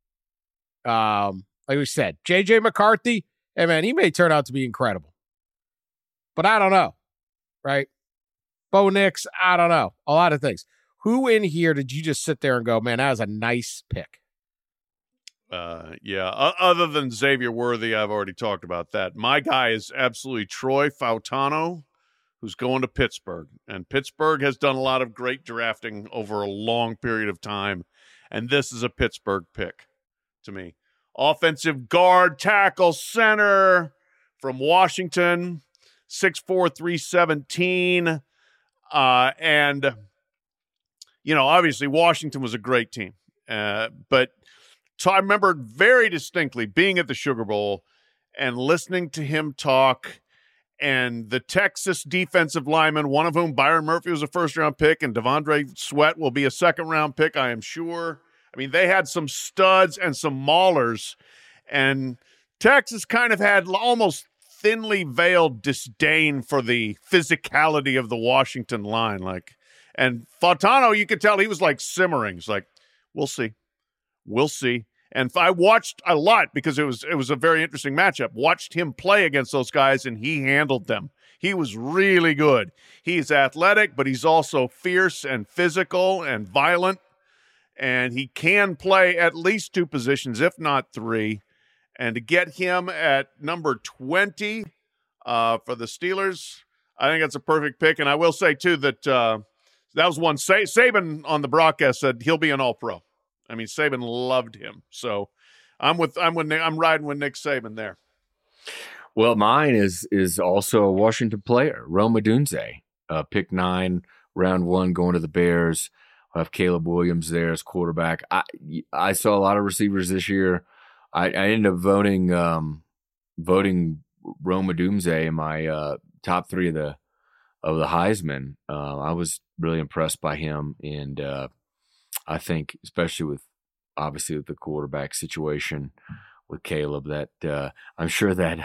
Like we said, JJ McCarthy, hey man, he may turn out to be incredible, but I don't know, right? Bo Nix, I don't know. A lot of things. Who in here did you just sit there and go, man, that was a nice pick? Other than Xavier Worthy, I've already talked about that. My guy is absolutely Troy Fautano, who's going to Pittsburgh. And Pittsburgh has done a lot of great drafting over a long period of time. And this is a Pittsburgh pick to me. Offensive guard, tackle, center from Washington, 6'4", 317. And, obviously Washington was a great team. But so I remember very distinctly being at the Sugar Bowl and listening to him talk And the Texas defensive linemen, one of whom, Byron Murphy, was a first-round pick, and Devondre Sweat will be a second-round pick, I am sure. I mean, they had some studs and some maulers, and Texas kind of had almost thinly veiled disdain for the physicality of the Washington line. And Fautano, you could tell he was like simmering. He's like, we'll see. We'll see. And I watched a lot because it was a very interesting matchup. Watched him play against those guys, and he handled them. He was really good. He's athletic, but he's also fierce and physical and violent. And he can play at least 2 positions, if not 3. And to get him at number 20 for the Steelers, I think that's a perfect pick. And I will say, too, that that was one. Saban on the broadcast said he'll be an All-Pro. I mean, Saban loved him. So I'm riding with Nick Saban there. Well, mine is also a Washington player, Rome Odunze, pick 9, round 1, going to the Bears. I have Caleb Williams there as quarterback. I saw a lot of receivers this year. I ended up voting Rome Odunze in my top 3 of the Heisman. I was really impressed by him, and I think, especially with the quarterback situation with Caleb, that I'm sure that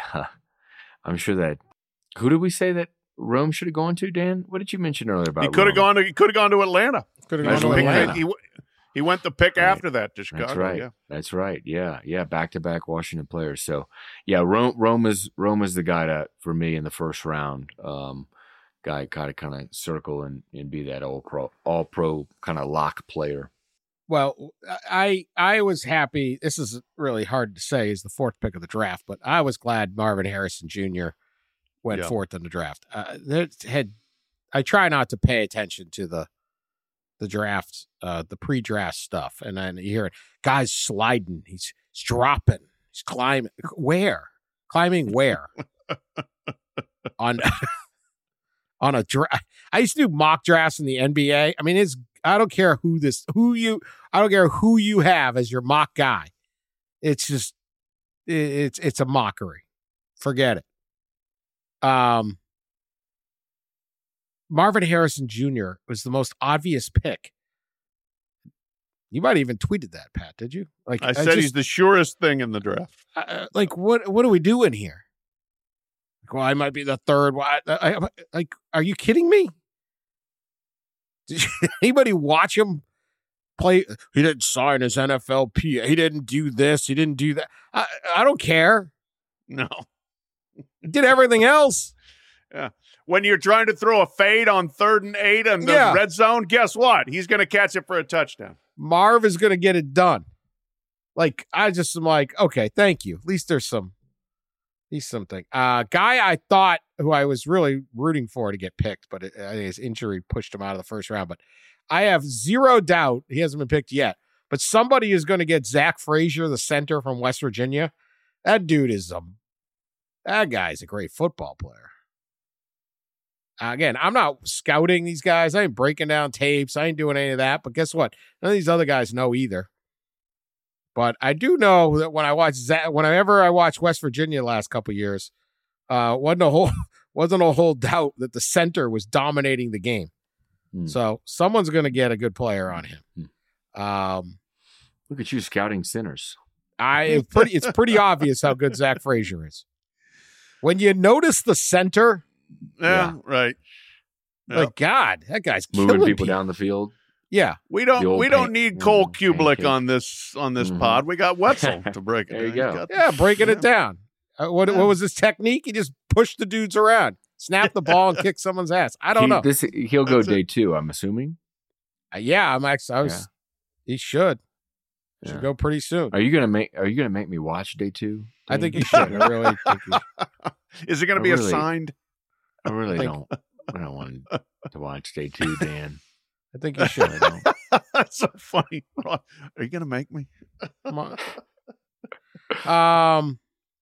who did we say that Rome should have gone to, Dan? What did you mention earlier about? He could have gone to Atlanta. Could have gone to Atlanta. He went the pick after that to Chicago. That's right. Yeah. That's right. Yeah. Back-to-back Washington players. So, yeah, Rome is the guy for me in the first round. Guy kind of circle and be that all pro kind of lock player. Well, I was happy. This is really hard to say is the 4th pick of the draft, but I was glad Marvin Harrison Jr. went 4th in the draft. I try not to pay attention to the draft, the pre-draft stuff, and then you hear guys sliding, he's dropping, he's climbing. Where? Climbing where? on a draft. I used to do mock drafts in the NBA. I mean, I don't care I don't care who you have as your mock guy. It's just, it's a mockery. Forget it. Marvin Harrison Jr. was the most obvious pick. You might have even tweeted that, Pat, did you? I said he's the surest thing in the draft. What are we doing here? Well, I might be the 3rd. Are you kidding me? Did anybody watch him play? He didn't sign his NFLP. He didn't do this. He didn't do that. I don't care. No. He did everything else. Yeah. When you're trying to throw a fade on 3rd and 8 in the red zone, guess what? He's going to catch it for a touchdown. Marv is going to get it done. I just am like, okay, thank you. At least there's something. Guy I thought who I was really rooting for to get picked, but I think his injury pushed him out of the first round. But I have zero doubt he hasn't been picked yet. But somebody is going to get Zach Frazier, the center from West Virginia. That dude that guy's a great football player. Again, I'm not scouting these guys. I ain't breaking down tapes. I ain't doing any of that. But guess what? None of these other guys know either. But I do know that whenever I watched West Virginia the last couple of years, wasn't a whole doubt that the center was dominating the game. So someone's going to get a good player on him. Look at you scouting centers. It's pretty obvious how good Zach Frazier is. When you notice the center, right. God, that guy's moving killing people down the field. Yeah, we don't need Cole Kublik on this pod. We got Wetzel to break it. There you go. Breaking it down. What was his technique? He just pushed the dudes around, snapped the ball, and kicked someone's ass. I don't know. He'll go day 2, I'm assuming. He should. Should go pretty soon. Are you gonna make me watch day 2? I think you should. I really think you should. Is it gonna be assigned? I really don't. I don't want to watch day 2, Dan. I think you should. That's so funny. Are you gonna make me? Come on.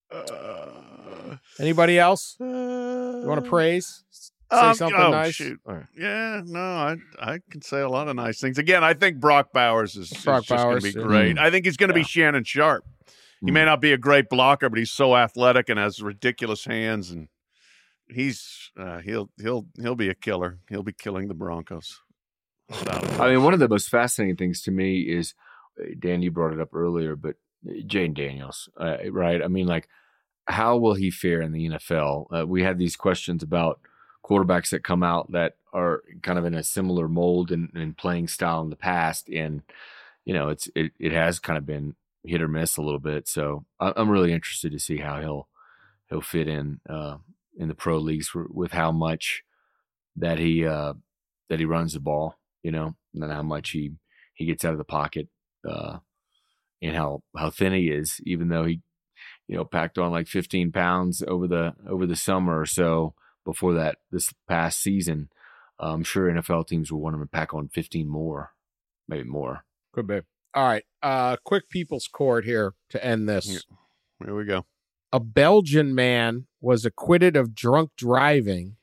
Anybody else? You want to praise? Say something nice. Shoot. Right. Yeah, no, I can say a lot of nice things. Again, I think Brock Bowers is just going to be great. I think he's going to be Shannon Sharp. He may not be a great blocker, but he's so athletic and has ridiculous hands, and he'll be a killer. He'll be killing the Broncos. I mean, one of the most fascinating things to me is, Dan, you brought it up earlier, but Jayden Daniels, right? I mean, like, how will he fare in the NFL? We had these questions about quarterbacks that come out that are kind of in a similar mold and playing style in the past, and it has kind of been hit or miss a little bit. So I'm really interested to see how he'll fit in the pro leagues with how much that he runs the ball, and then how much he gets out of the pocket, and how thin he is, even though he packed on like 15 pounds over the summer or so before this past season. I'm sure NFL teams will want him to pack on 15 more, maybe more. Could be. All right. Quick People's Court here to end this. Here we go. A Belgian man was acquitted of drunk driving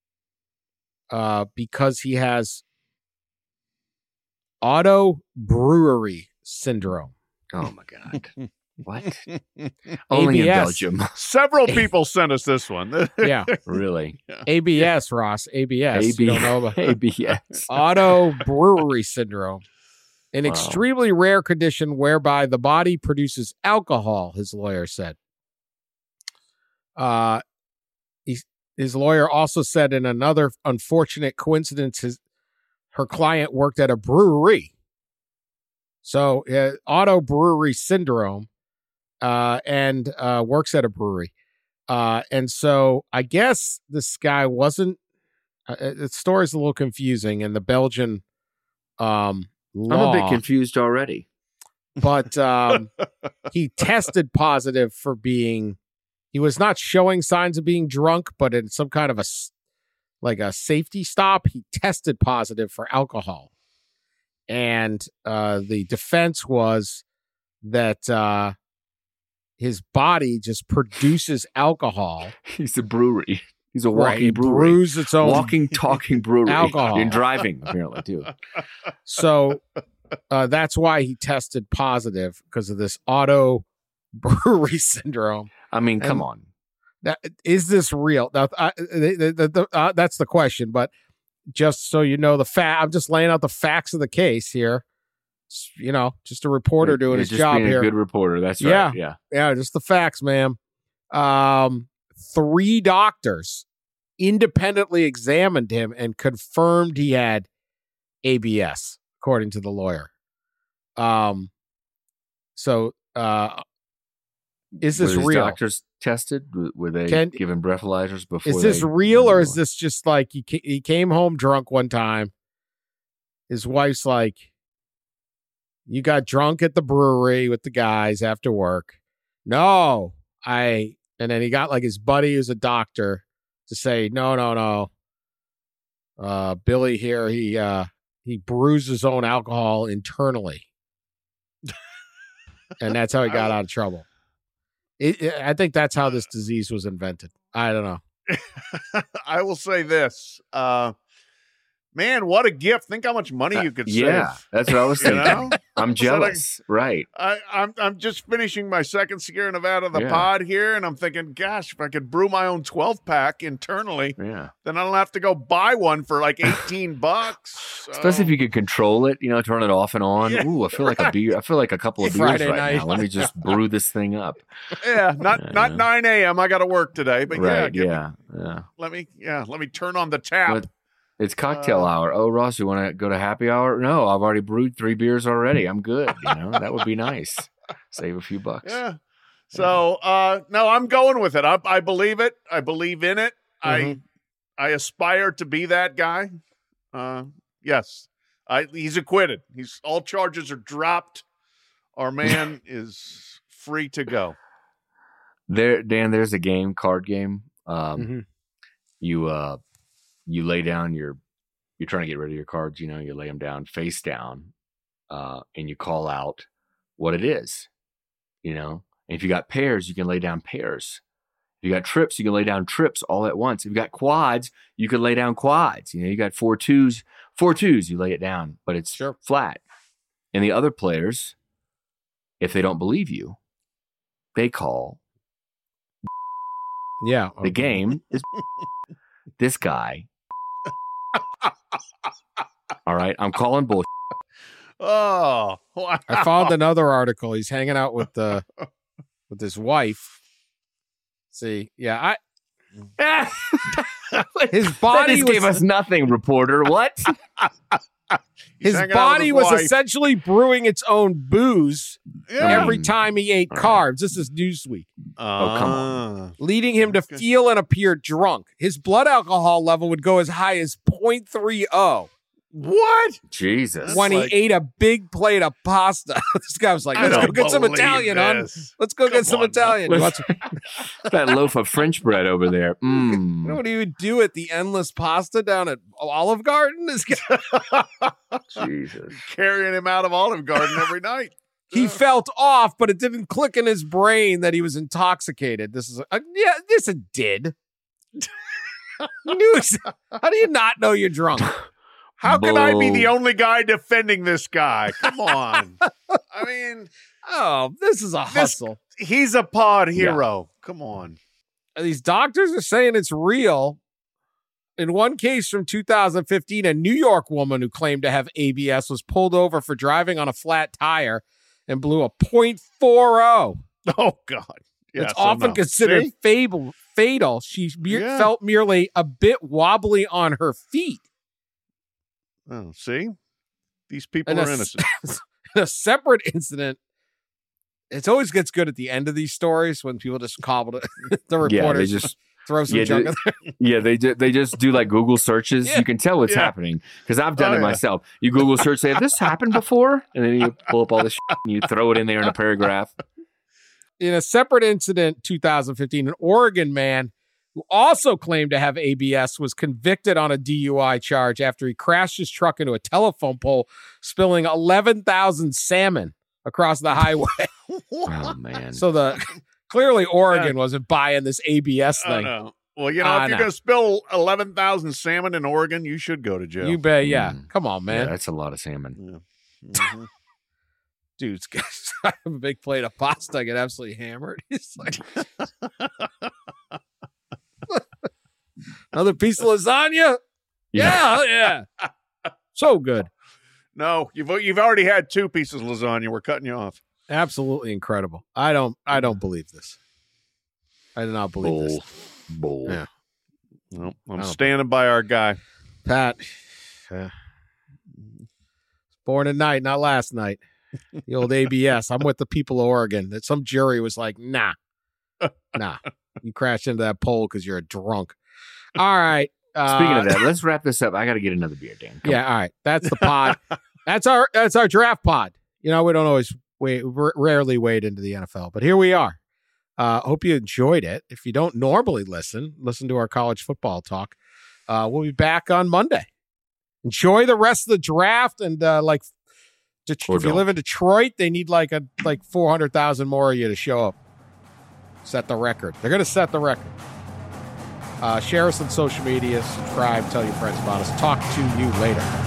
because he has auto brewery syndrome. Oh my God. What? Only in Belgium. Several people sent us this one. Yeah. Really? Yeah. ABS, Ross. ABS. You don't know about ABS. auto brewery syndrome. An extremely rare condition whereby the body produces alcohol, his lawyer said. His lawyer also said in another unfortunate coincidence, her client worked at a brewery. So auto brewery syndrome, and works at a brewery. And so I guess this guy wasn't, the story's a little confusing, and the Belgian law. I'm a bit confused already. But he tested positive for being, he was not showing signs of being drunk, but in some kind of a safety stop, he tested positive for alcohol. And the defense was that his body just produces alcohol. He's a brewery. He's a walking brewery. Brews its own walking, talking brewery. alcohol. And driving, apparently, too. So that's why he tested positive, because of this auto brewery syndrome. I mean, come on. Is this real? Now, that's the question. But just so you know, I'm just laying out the facts of the case here. Just a reporter doing his job being here. A good reporter. That's right. Yeah. Just the facts, ma'am. 3 doctors independently examined him and confirmed he had ABS, according to the lawyer. So is this real? Doctors tested? Were they given breathalyzers before? Is this real, or is this just like he came home drunk one time? His wife's like, "You got drunk at the brewery with the guys after work." No, and then he got like his buddy who's a doctor to say, no. Billy here, he brews his own alcohol internally. And that's how he got out of trouble. I think that's how this disease was invented. I don't know. I will say this. Man, what a gift. Think how much money you could save. Yeah, that's what I was thinking. I'm jealous. Right. I'm just finishing my second Sierra Nevada the pod here, and I'm thinking, gosh, if I could brew my own 12-pack internally, then I don't have to go buy one for like $18. Especially if you could control it, turn it off and on. Yeah, ooh, I feel like a beer. I feel like a couple of beers right now. Let me just brew this thing up. Yeah, not 9 a.m. I got to work today, but right, let me turn on the tap. But it's cocktail hour. Oh, Ross, you want to go to happy hour? No, I've already brewed 3 beers already. I'm good. That would be nice. Save a few bucks. Yeah. So, no, I'm going with it. I believe it. I believe in it. Mm-hmm. I aspire to be that guy. Yes. He's acquitted. All charges are dropped. Our man is free to go. Dan, there's a card game. You lay down you're trying to get rid of your cards, you lay them down face down, and you call out what it is, and if you got pairs, you can lay down pairs. If you got trips, you can lay down trips all at once. If you got quads, you can lay down quads. You got 4 twos, you lay it down, but it's flat. And the other players, if they don't believe you, they call. Yeah. The game is this guy. All right, I'm calling bullshit. Oh, wow. I found another article. He's hanging out with his wife. See, yeah, his body gave us nothing, reporter. What? He's his hanging out body with his was wife. essentially brewing its own booze Yeah. every time he ate carbs. This is Newsweek. Oh, come on. Leading him to feel and appear drunk. His blood alcohol level would go as high as 0.30 What? Jesus. when like- he ate a big plate of pasta. This guy was like, let's go get some Italian, hon. this. Let's go Come get some on, Italian. man. You want That loaf of French bread over there. You know what he would do at the Endless Pasta down at Olive Garden? This guy, Jesus. Carrying him out of Olive Garden every night. he felt off, but it didn't click in his brain that he was intoxicated. This is this it did. How do you not know you're drunk? How can I be the Bull. only guy defending this guy? Come on. I mean, Oh, this is a hustle. he's a pod hero. Come on. These doctors are saying it's real. In one case from 2015, a New York woman who claimed to have ABS was pulled over for driving on a flat tire and blew a .40. Oh, God. Yeah, It's so often no. considered See? fatal. She Yeah. felt merely a bit wobbly on her feet. Oh, see? These people And are innocent. In a separate incident, it always gets good at the end of these stories when people just cobble it. The Yeah, they reporters just throw some yeah, junk in there. they just do like Google searches. Yeah. You can tell what's Yeah. happening because I've done Oh, it yeah. myself. You Google search, say, "Have this happened before?" And then you pull up all this shit and you throw it in there in a paragraph. In a separate incident, 2015, an Oregon man who also claimed to have ABS was convicted on a DUI charge after he crashed his truck into a telephone pole, spilling 11,000 salmon across the highway. Oh man. So clearly Oregon wasn't buying this ABS Oh, thing. no. Well, you know, if you're no. going to spill 11,000 salmon in Oregon, you should go to jail. You bet, yeah. Mm. Come on, Yeah, man. that's a lot of salmon. Yeah. Mhm. Dude's got I have a big plate of pasta, get absolutely hammered. He's like, another piece of lasagna? Yeah. So good. No, you've already had 2 pieces of lasagna. We're cutting you off. Absolutely incredible. I don't believe this. I do not believe this. Bull. Yeah. No, I I'm don't- standing by our guy. Pat, born at night, not last night. The old ABS. I'm with the people of Oregon. That some jury was like, nah. You crashed into that pole because you're a drunk. All right. Speaking of that, let's wrap this up. I got to get another beer, Dan. Come Yeah, all right. That's the pod. That's our draft pod. You know, we don't always rarely wade into the NFL, but here we are. Hope you enjoyed it. If you don't normally listen to our college football talk. We'll be back on Monday. Enjoy the rest of the draft, and Or if you don't. live in Detroit, they need like 400,000 more of you to show up. Set the record. They're going to set the record. Share us on social media, subscribe, tell your friends about us. Talk to you later.